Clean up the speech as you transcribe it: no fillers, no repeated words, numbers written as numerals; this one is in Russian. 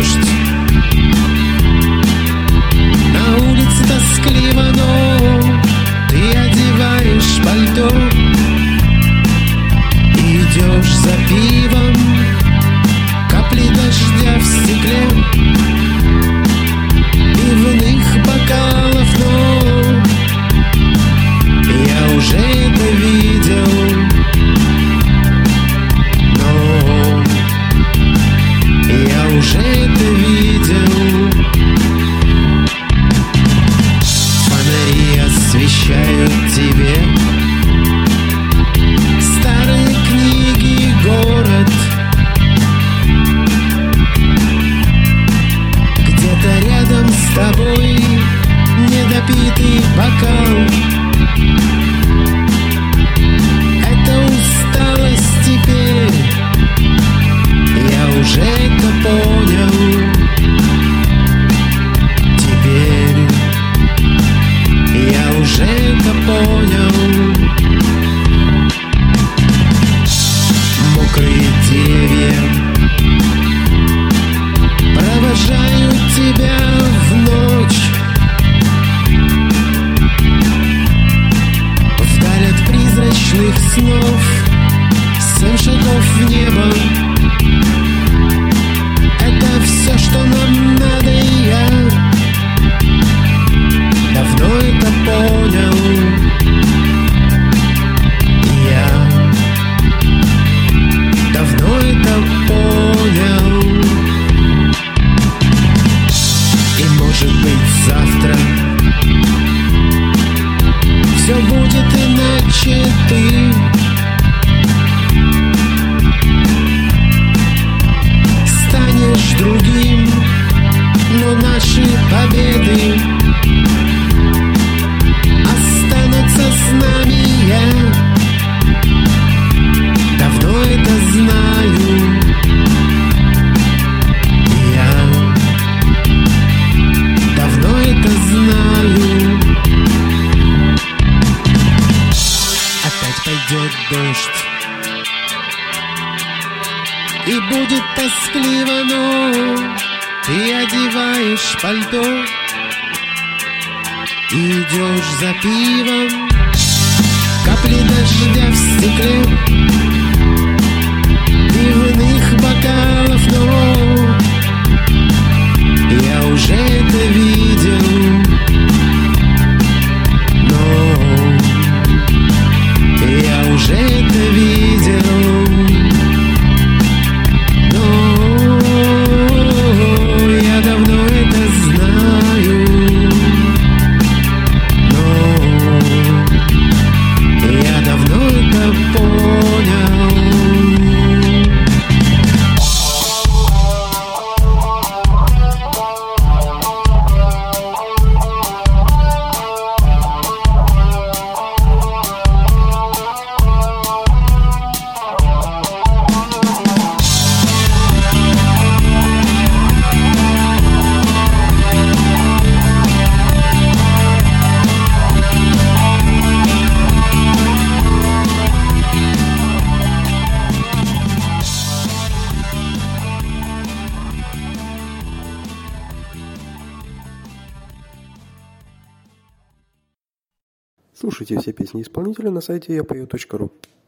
дождь. На улице тоскливо, но ты одеваешь пальто. Идешь за пивом, капли дождя в стекле, пивных бокалов, но я уже это видел. Но я уже это видел. Фонари освещают тебе старые книги, город. Где-то рядом с тобой недопитый бокал. Это усталость теперь, я уже это понял. Теперь я уже это понял. Мокрые деревья провожают тебя в ночь, вдаль от призрачных снов. 7 шагов в небо — это все, что нам надо, и я давно это понял. Я давно это понял. И может быть завтра все будет иначе. Ты станешь другим, но наши победы останутся с нами. Я давно это знаю. Я давно это знаю. Опять пойдет дождь, и будет тоскливо, но ты одеваешь пальто. Идешь за пивом, капли дождя в стекле, пивных бокалов, но я уже это видел. Но я уже это видел. Я давно это знаю. Но я давно это понял. Слушайте все песни исполнителя на сайте yapою.ru.